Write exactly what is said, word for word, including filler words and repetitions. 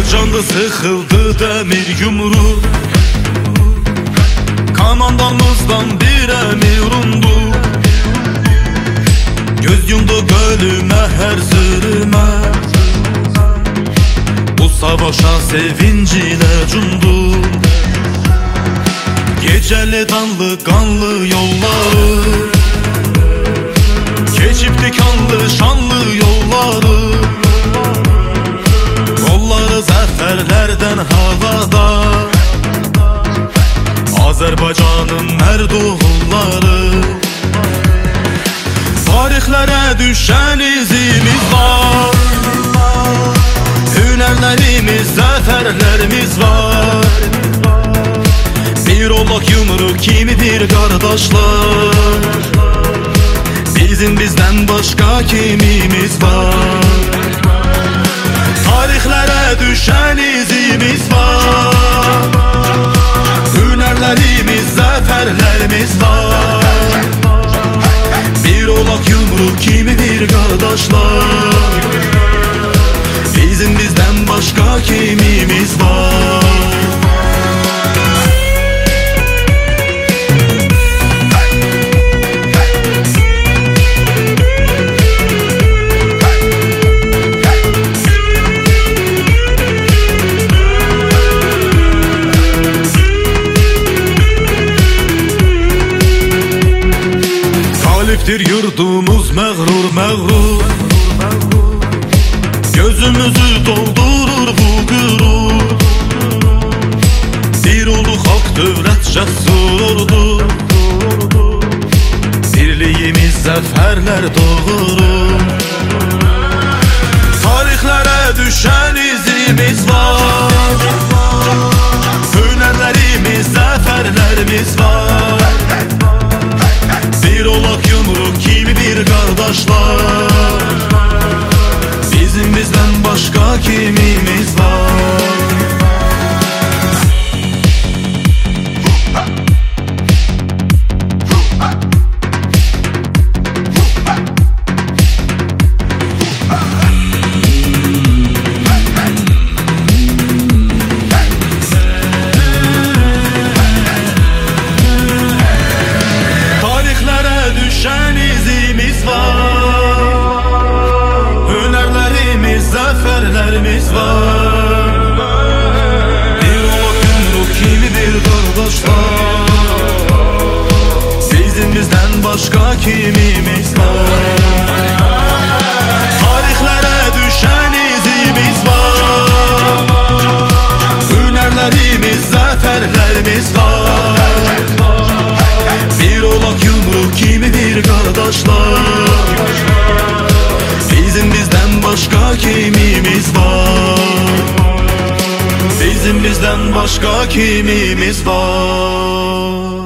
Azərbaycanda sıxıldı dəmir yumru, komandamızdan bir əmir undu. Göz yumdu gölümə hər zülmə, bu savaşa sevinci ilə cumdu. Gecəli danlı qanlı yolları, keçibdi kanlı şanlı yolları. Qolları zəfərlərdən havada, Azərbaycanın mərd oğulları. Tarixlərə düşən izimiz var, hünərlərimiz, zəfərlərimiz var. Bir olaq yumruq kimidir qardaşlar, bizim bizdən başqa kimimiz var. Tarixlərə düşən izimiz var, hünərlərimiz, zəfərlərimiz var. Bir olaq yumruq kimidir qardaşlar, bizim bizdən başqa kimimiz var. Qalibdir yurdumuz məğrur məğrur, gözümüzü doldurur bu qürur. Bir ulu xalq dövlət cəsur ordu, birliyimiz zəfərlər doğurur. Tarixlərə düşən izimiz var, hünərlərimiz, zəfərlərimiz var. Bir olaq yumruq kimidir qardaşlar, bizim bizdən başqa kimimiz var. Zəfərlərimiz var, bir olaq yumruq kimidir qardaşlar, bizim bizdən başqa kimimiz var. Tarixlərə düşən izimiz var, hünərlərimiz, zəfərlərimiz var. Bir olaq yumruq kimidir qardaşlar, bizim bizdən başqa kimimiz var, bizim bizdən başqa kimimiz var.